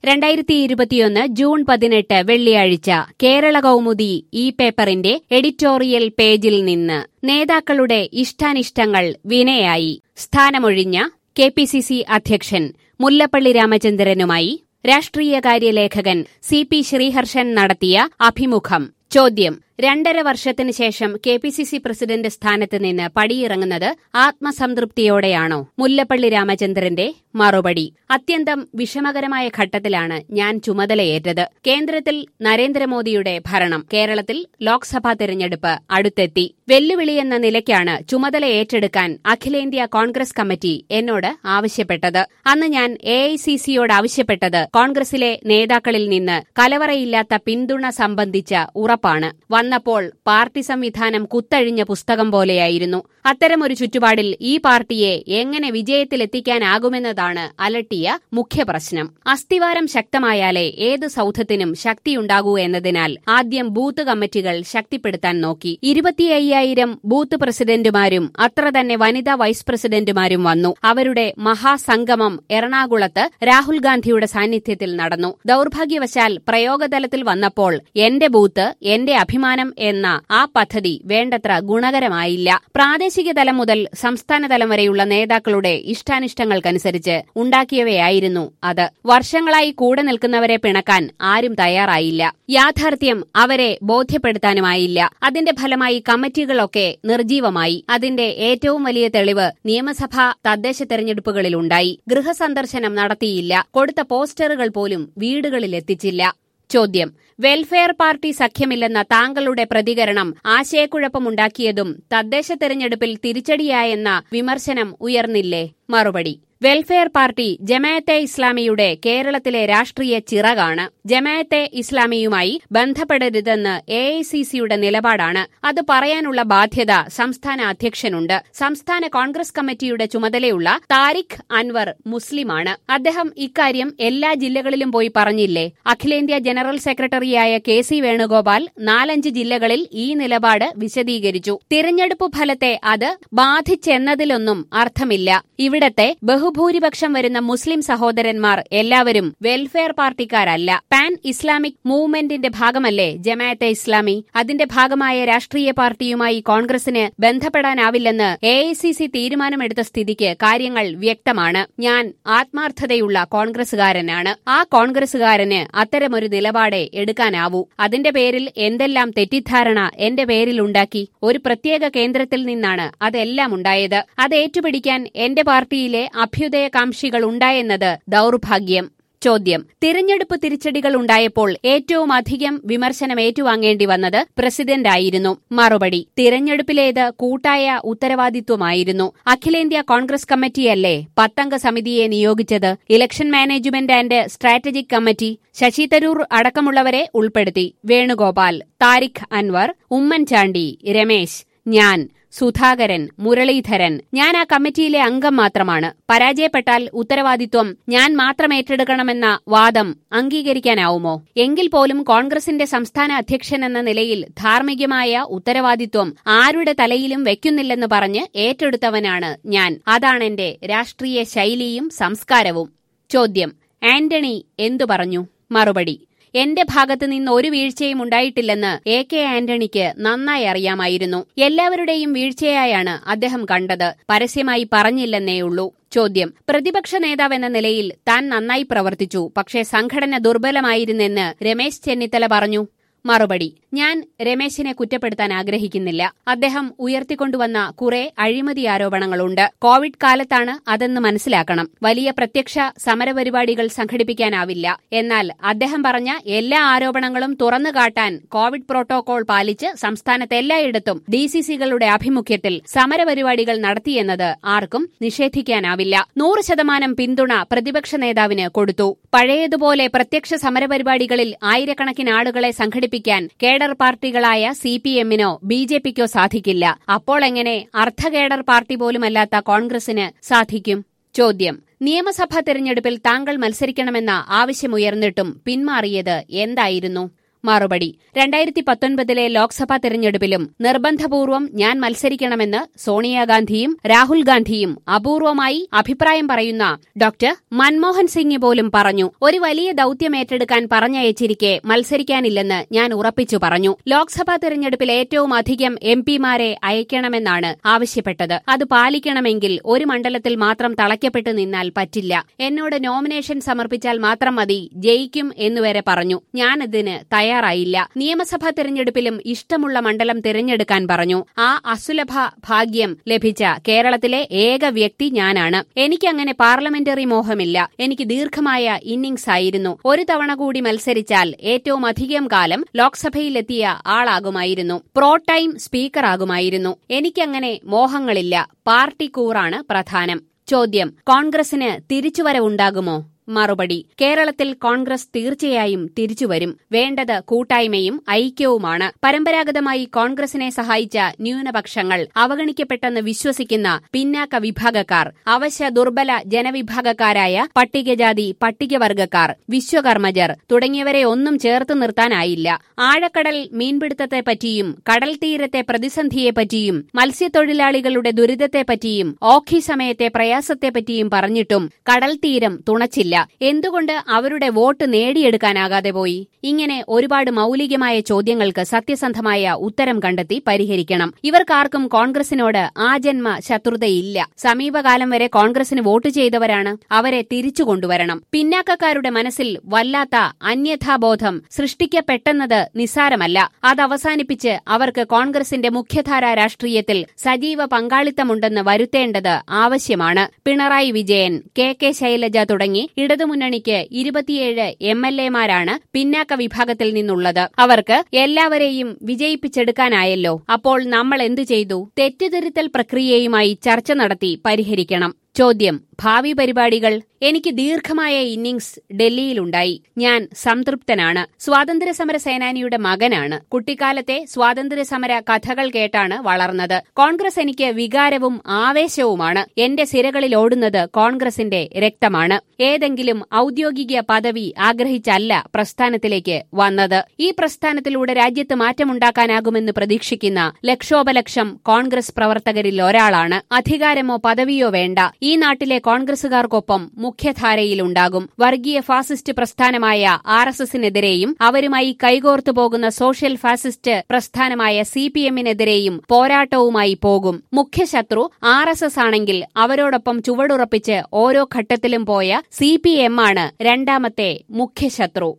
2021 June 18 വെള്ളിയാഴ്ച കേരള കൗമുദി ഈ പേപ്പറിന്റെ എഡിറ്റോറിയൽ പേജിൽ നിന്ന് നേതാക്കളുടെ ഇഷ്ടാനിഷ്ടങ്ങൾ വിനയായി. സ്ഥാനമൊഴിഞ്ഞ കെപിസിസി അധ്യക്ഷൻ മുല്ലപ്പള്ളി രാമചന്ദ്രനുമായി രാഷ്ട്രീയകാര്യ ലേഖകൻ CP ശ്രീഹർഷൻ നടത്തിയ അഭിമുഖം. ചോദ്യം: 2.5 വർഷത്തിന് ശേഷം കെപിസിസി പ്രസിഡന്റ് സ്ഥാനത്ത് നിന്ന് പടിയിറങ്ങുന്നത് ആത്മസംതൃപ്തിയോടെയാണോ? മുല്ലപ്പള്ളി രാമചന്ദ്രന്റെ മറുപടി: അത്യന്തം വിഷമകരമായ ഘട്ടത്തിലാണ് ഞാൻ ചുമതലയേറ്റത്. കേന്ദ്രത്തിൽ നരേന്ദ്രമോദിയുടെ ഭരണം, കേരളത്തിൽ ലോക്സഭാ തെരഞ്ഞെടുപ്പ് അടുത്തെത്തി. വെല്ലുവിളിയെന്ന നിലയ്ക്കാണ് ചുമതല ഏറ്റെടുക്കാൻ അഖിലേന്ത്യാ കോൺഗ്രസ് കമ്മിറ്റി എന്നോട് ആവശ്യപ്പെട്ടത്. അന്ന് ഞാൻ AICCയോട് ആവശ്യപ്പെട്ടത് കോൺഗ്രസിലെ നേതാക്കളിൽ നിന്ന് കലവറയില്ലാത്ത പിന്തുണ സംബന്ധിച്ച ഉറപ്പാണ്. വന്നപ്പോൾ പാർട്ടി സംവിധാനം കുത്തഴിഞ്ഞ പുസ്തകം പോലെയായിരുന്നു. അത്തരമൊരു ചുറ്റുപാടിൽ ഈ പാർട്ടിയെ എങ്ങനെ വിജയത്തിലെത്തിക്കാനാകുമെന്നതാണ് അലട്ടിയ മുഖ്യപ്രശ്നം. അസ്ഥിവാരം ശക്തമായാലേ ഏത് സൗധത്തിനും ശക്തിയുണ്ടാകൂ എന്നതിനാൽ ആദ്യം ബൂത്ത് കമ്മിറ്റികൾ ശക്തിപ്പെടുത്താൻ നോക്കി. 25,000 ബൂത്ത് പ്രസിഡന്റുമാരും അത്ര തന്നെ വനിതാ വൈസ് പ്രസിഡന്റുമാരും വന്നു. അവരുടെ മഹാസംഗമം എറണാകുളത്ത് രാഹുൽ ഗാന്ധിയുടെ സാന്നിധ്യത്തിൽ നടന്നു. ദൌർഭാഗ്യവശാൽ പ്രയോഗതലത്തിൽ വന്നപ്പോൾ എന്റെ ബൂത്ത് എന്റെ അഭിമാനം എന്ന ആ പദ്ധതി വേണ്ടത്ര ഗുണകരമായില്ല. പ്രാദേശിക തലം മുതൽ സംസ്ഥാന തലം വരെയുള്ള നേതാക്കളുടെ ഇഷ്ടാനിഷ്ടങ്ങൾക്കനുസരിച്ച് ഉണ്ടാക്കിയവയായിരുന്നു അത്. വർഷങ്ങളായി കൂടെ നിൽക്കുന്നവരെ പിണക്കാൻ ആരും തയ്യാറായില്ല. യാഥാർത്ഥ്യം അവരെ ബോധ്യപ്പെടുത്താനുമായില്ല. അതിന്റെ ഫലമായി കമ്മിറ്റികളൊക്കെ നിർജീവമായി. അതിന്റെ ഏറ്റവും വലിയ തെളിവ് നിയമസഭാ തദ്ദേശ തെരഞ്ഞെടുപ്പുകളിലുണ്ടായി. ഗൃഹസന്ദർശനം നടത്തിയില്ല. കൊടുത്ത പോസ്റ്ററുകൾ പോലും വീടുകളിലെത്തിച്ചില്ല. ചോദ്യം: വെൽഫെയർ പാർട്ടി സഖ്യമില്ലെന്ന താങ്കളുടെ പ്രതികരണം ആശയക്കുഴപ്പമുണ്ടാക്കിയതും തദ്ദേശ തെരഞ്ഞെടുപ്പിൽ തിരിച്ചടിയായെന്ന വിമർശനം ഉയർന്നില്ലേ? മറുപടി: വെൽഫെയർ പാർട്ടി ജമാഅത്തെ ഇസ്ലാമിയുടെ കേരളത്തിലെ രാഷ്ട്രീയ ചിറകാണ്. ജമാഅത്തെ ഇസ്ലാമിയുമായി ബന്ധപ്പെടരുതെന്ന് AICCയുടെ നിലപാടാണ്. അത് പറയാനുള്ള ബാധ്യത സംസ്ഥാന അധ്യക്ഷനുണ്ട്. സംസ്ഥാന കോൺഗ്രസ് കമ്മിറ്റിയുടെ ചുമതലയുള്ള താരിഖ് അൻവർ മുസ്ലിമാണ്. അദ്ദേഹം ഇക്കാര്യം എല്ലാ ജില്ലകളിലും പോയി പറഞ്ഞില്ലേ? അഖിലേന്ത്യാ ജനറൽ സെക്രട്ടറിയായ KC വേണുഗോപാൽ 4-5 ജില്ലകളിൽ ഈ നിലപാട് വിശദീകരിച്ചു. തിരഞ്ഞെടുപ്പ് ഫലത്തെ അത് ബാധിച്ചെന്നതിലൊന്നും അർത്ഥമില്ല. ഇവിടത്തെ ബഹുഭൂരിപക്ഷം വരുന്ന മുസ്ലിം സഹോദരന്മാർ എല്ലാവരും വെൽഫെയർ പാർട്ടിക്കാരല്ല. പാൻ ഇസ്ലാമിക് മൂവ്മെന്റിന്റെ ഭാഗമല്ലേ ജമാഅത്തെ ഇസ്ലാമി? അതിന്റെ ഭാഗമായ രാഷ്ട്രീയ പാർട്ടിയുമായി കോൺഗ്രസിന് ബന്ധപ്പെടാനാവില്ലെന്ന് AICC തീരുമാനമെടുത്ത സ്ഥിതിക്ക് കാര്യങ്ങൾ വ്യക്തമാണ്. ഞാൻ ആത്മാർത്ഥതയുള്ള കോൺഗ്രസുകാരനാണ്. ആ കോൺഗ്രസുകാരന് അത്തരമൊരു നിലപാടേ എടുക്കാനാവൂ. അതിന്റെ പേരിൽ എന്തെല്ലാം തെറ്റിദ്ധാരണ എന്റെ പേരിലുണ്ടാക്കി. ഒരു പ്രത്യേക കേന്ദ്രത്തിൽ നിന്നാണ് അതെല്ലാം ഉണ്ടായത്. അത് ഏറ്റുപിടിക്കാൻ എന്റെ പാർട്ടിയിലെ അഭ്യുദയകാംക്ഷികൾ ഉണ്ടായെന്നത് ദൌർഭാഗ്യം. ചോദ്യം: തിരഞ്ഞെടുപ്പ് തിരിച്ചടികൾ ഉണ്ടായപ്പോൾ ഏറ്റവും അധികം വിമർശനം ഏറ്റുവാങ്ങേണ്ടി വന്നത് പ്രസിഡന്റായിരുന്നു. മറുപടി: തിരഞ്ഞെടുപ്പിലേത് കൂട്ടായ ഉത്തരവാദിത്വമായിരുന്നു. അഖിലേന്ത്യാ കോൺഗ്രസ് കമ്മിറ്റിയല്ലേ 10 അംഗ സമിതിയെ നിയോഗിച്ചത്. Election management and strategic committee Shashi Tharoor അടക്കമുള്ളവരെ ഉൾപ്പെടുത്തി. വേണുഗോപാൽ, താരിഖ് അൻവർ, ഉമ്മൻചാണ്ടി, രമേശ്, ഞാൻ, സുധാകരൻ, മുരളീധരൻ. ഞാൻ ആ കമ്മിറ്റിയിലെ അംഗം മാത്രമാണ്. പരാജയപ്പെട്ടാൽ ഉത്തരവാദിത്വം ഞാൻ മാത്രം ഏറ്റെടുക്കണമെന്ന വാദം അംഗീകരിക്കാനാവുമോ? എങ്കിൽ പോലും കോൺഗ്രസിന്റെ സംസ്ഥാന അധ്യക്ഷനെന്ന നിലയിൽ ധാർമ്മികമായ ഉത്തരവാദിത്വം ആരുടെ തലയിലും വെക്കുന്നില്ലെന്ന് പറഞ്ഞ് ഏറ്റെടുത്തവനാണ് ഞാൻ. അതാണെന്റെ രാഷ്ട്രീയ ശൈലിയും സംസ്കാരവും. ചോദ്യം: ആന്റണി എന്തു പറഞ്ഞു? മറുപടി: എന്റെ ഭാഗത്ത് നിന്ന് ഒരു വീഴ്ചയും ഉണ്ടായിട്ടില്ലെന്ന് AK ആന്റണിക്ക് നന്നായി അറിയാമായിരുന്നു. എല്ലാവരുടെയും വീഴ്ചയായാണ് അദ്ദേഹം കണ്ടത്. പരസ്യമായി പറഞ്ഞില്ലെന്നേയുള്ളൂ. ചോദ്യം: പ്രതിപക്ഷ നേതാവെന്ന നിലയിൽ താൻ നന്നായി പ്രവർത്തിച്ചു, പക്ഷേ സംഘടന ദുർബലമായിരുന്നെന്ന് രമേശ് ചെന്നിത്തല പറഞ്ഞു. മറുപടി: ഞാൻ രമേശിനെ കുറ്റപ്പെടുത്താൻ ആഗ്രഹിക്കുന്നില്ല. അദ്ദേഹം ഉയർത്തിക്കൊണ്ടുവന്ന കുറെ അഴിമതി ആരോപണങ്ങളുണ്ട്. കോവിഡ് കാലത്താണ് അതെന്ന് മനസ്സിലാക്കണം. വലിയ പ്രത്യക്ഷ സമരപരിപാടികൾ സംഘടിപ്പിക്കാനാവില്ല. എന്നാൽ അദ്ദേഹം പറഞ്ഞ എല്ലാ ആരോപണങ്ങളും തുറന്നുകാട്ടാൻ കോവിഡ് പ്രോട്ടോകോൾ പാലിച്ച് സംസ്ഥാനത്ത് എല്ലായിടത്തും DCCകളുടെ ആഭിമുഖ്യത്തിൽ സമരപരിപാടികൾ നടത്തിയെന്നത് ആർക്കും നിഷേധിക്കാനാവില്ല. 100% പിന്തുണ പ്രതിപക്ഷ നേതാവിന് കൊടുത്തു. പഴയതുപോലെ പ്രത്യക്ഷ സമരപരിപാടികളിൽ ആയിരക്കണക്കിന് ആളുകളെ സംഘടിപ്പിക്കാൻ കേഡർ പാർട്ടികളായ CPMനോ BJPക്കോ സാധിക്കില്ല. അപ്പോൾ എങ്ങനെ അർദ്ധ പാർട്ടി പോലുമല്ലാത്ത കോൺഗ്രസിന് സാധിക്കും? ചോദ്യം: നിയമസഭാ തെരഞ്ഞെടുപ്പിൽ താങ്കൾ മത്സരിക്കണമെന്ന ആവശ്യമുയർന്നിട്ടും പിന്മാറിയത് എന്തായിരുന്നു? മറുപടി 2019 ലോക്സഭാ തെരഞ്ഞെടുപ്പിലും നിർബന്ധപൂർവം ഞാൻ മത്സരിക്കണമെന്ന് സോണിയാഗാന്ധിയും രാഹുൽ ഗാന്ധിയും അപൂർവമായി അഭിപ്രായം പറയുന്ന ഡോക്ടർ മൻമോഹൻ സിംഗ് പോലും പറഞ്ഞു. ഒരു വലിയ ദൌത്യം ഏറ്റെടുക്കാൻ പറഞ്ഞയച്ചിരിക്കെ മത്സരിക്കാനില്ലെന്ന് ഞാൻ ഉറപ്പിച്ചു പറഞ്ഞു. ലോക്സഭാ തെരഞ്ഞെടുപ്പിൽ ഏറ്റവും അധികം എംപിമാരെ അയക്കണമെന്നാണ് ആവശ്യപ്പെട്ടത്. അത് പാലിക്കണമെങ്കിൽ ഒരു മണ്ഡലത്തിൽ മാത്രം തളയ്ക്കപ്പെട്ടു നിന്നാൽ പറ്റില്ല. എന്നോട് നോമിനേഷൻ സമർപ്പിച്ചാൽ മാത്രം മതി, ജയിക്കും എന്നുവരെ പറഞ്ഞു. ഞാനതിന് തയ്യാറായില്ല. നിയമസഭാ തെരഞ്ഞെടുപ്പിലും ഇഷ്ടമുള്ള മണ്ഡലം തിരഞ്ഞെടുക്കാൻ പറഞ്ഞു. ആ അസുലഭ ഭാഗ്യം ലഭിച്ച കേരളത്തിലെ ഏക വ്യക്തി ഞാനാണ്. എനിക്കങ്ങനെ പാർലമെന്ററി മോഹമില്ല. എനിക്ക് ദീർഘമായ ഇന്നിംഗ്സ് ആയിരുന്നു. ഒരു തവണ കൂടി മത്സരിച്ചാൽ ഏറ്റവും അധികം കാലം ലോക്സഭയിലെത്തിയ ആളാകുമായിരുന്നു. Pro time സ്പീക്കറാകുമായിരുന്നു. എനിക്കങ്ങനെ മോഹങ്ങളില്ല. പാർട്ടി കൂറാണ് പ്രധാനം. ചോദ്യം: കോൺഗ്രസിന് തിരിച്ചുവരവുണ്ടാകുമോ? മറുപടി: കേരളത്തിൽ കോൺഗ്രസ് തീർച്ചയായും തിരിച്ചുവരും. വേണ്ടത് കൂട്ടായ്മയും ഐക്യവുമാണ്. പരമ്പരാഗതമായി കോൺഗ്രസിനെ സഹായിച്ച ന്യൂനപക്ഷങ്ങൾ, അവഗണിക്കപ്പെട്ടെന്ന് വിശ്വസിക്കുന്ന പിന്നാക്ക വിഭാഗക്കാർ, അവശ്യ ദുർബല ജനവിഭാഗക്കാരായ പട്ടികജാതി പട്ടികവർഗക്കാർ, വിശ്വകർമ്മജർ തുടങ്ങിയവരെ ഒന്നും ചേർത്ത് നിർത്താനായില്ല. ആഴക്കടൽ മീൻപിടുത്തത്തെപ്പറ്റിയും കടൽ തീരത്തെ പ്രതിസന്ധിയെപ്പറ്റിയും മത്സ്യത്തൊഴിലാളികളുടെ ദുരിതത്തെപ്പറ്റിയും ഓഖി സമയത്തെ പ്രയാസത്തെപ്പറ്റിയും പറഞ്ഞിട്ടും കടൽ തീരം തുണച്ചില്ല. എന്തുകൊണ്ട് അവരുടെ വോട്ട് നേടിയെടുക്കാനാകാതെ പോയി? ഇങ്ങനെ ഒരുപാട് മൌലികമായ ചോദ്യങ്ങൾക്ക് സത്യസന്ധമായ ഉത്തരം കണ്ടെത്തി പരിഹരിക്കണം. ഇവർക്കാർക്കും കോൺഗ്രസിനോട് ആജന്മ ശത്രുതയില്ല. സമീപകാലം വരെ കോൺഗ്രസിന് വോട്ട് ചെയ്തവരാണ്. അവരെ തിരിച്ചു കൊണ്ടുവരണം. പിന്നാക്കക്കാരുടെ മനസ്സിൽ വല്ലാത്ത അന്യഥാബോധം സൃഷ്ടിക്കപ്പെട്ടെന്നത് നിസ്സാരമല്ല. അതവസാനിപ്പിച്ച് അവർക്ക് കോൺഗ്രസിന്റെ മുഖ്യധാരാ രാഷ്ട്രീയത്തിൽ സജീവ പങ്കാളിത്തമുണ്ടെന്ന് വരുത്തേണ്ടത് ആവശ്യമാണ്. പിണറായി വിജയൻ, കെ ശൈലജ തുടങ്ങി ഇടതുമുന്നണിക്ക് 27 MLA-മാരാണ് പിന്നാക്ക വിഭാഗത്തിൽ നിന്നുള്ളത്. അവർക്ക് എല്ലാവരെയും വിജയിപ്പിച്ചെടുക്കാനായല്ലോ. അപ്പോൾ നമ്മൾ എന്തു ചെയ്തു? തെറ്റുതിരുത്തൽ പ്രക്രിയയുമായി ചർച്ച നടത്തി പരിഹരിക്കണം. ചോദ്യം: ഭാവി പരിപാടികൾ? എനിക്ക് ദീർഘമായ ഇന്നിംഗ്സ് ഡൽഹിയിലുണ്ടായി. ഞാൻ സംതൃപ്തനാണ്. സ്വാതന്ത്ര്യസമര സേനാനിയുടെ മകനാണ്. കുട്ടിക്കാലത്തെ സ്വാതന്ത്ര്യസമര കഥകൾ കേട്ടാണ് വളർന്നത്. കോൺഗ്രസ് എനിക്ക് വികാരവും ആവേശവുമാണ്. എന്റെ സിരകളിൽ ഓടുന്നത് കോൺഗ്രസിന്റെ രക്തമാണ്. ഏതെങ്കിലും ഔദ്യോഗിക പദവി ആഗ്രഹിച്ചല്ല പ്രസ്ഥാനത്തിലേക്ക് വന്നത്. ഈ പ്രസ്ഥാനത്തിലൂടെ രാജ്യത്ത് മാറ്റമുണ്ടാക്കാനാകുമെന്ന് പ്രതീക്ഷിക്കുന്ന ലക്ഷോപലക്ഷം കോൺഗ്രസ് പ്രവർത്തകരിൽ ഒരാളാണ്. അധികാരമോ പദവിയോ വേണ്ട. ഈ നാട്ടിലെ കോൺഗ്രസുകാർക്കൊപ്പം മുഖ്യധാരയിലുണ്ടാകും. വർഗീയ ഫാസിസ്റ്റ് പ്രസ്ഥാനമായ RSSനെതിരെയും അവരുമായി കൈകോർത്തു പോകുന്ന സോഷ്യൽ ഫാസിസ്റ്റ് പ്രസ്ഥാനമായ CPM-നെതിരെയും പോരാട്ടവുമായി പോകും. മുഖ്യശത്രു RSS ആണെങ്കിൽ അവരോടൊപ്പം ചുവടുറപ്പിച്ച് ഓരോ ഘട്ടത്തിലും പോയ CPM ആണ് രണ്ടാമത്തെ മുഖ്യശത്രു.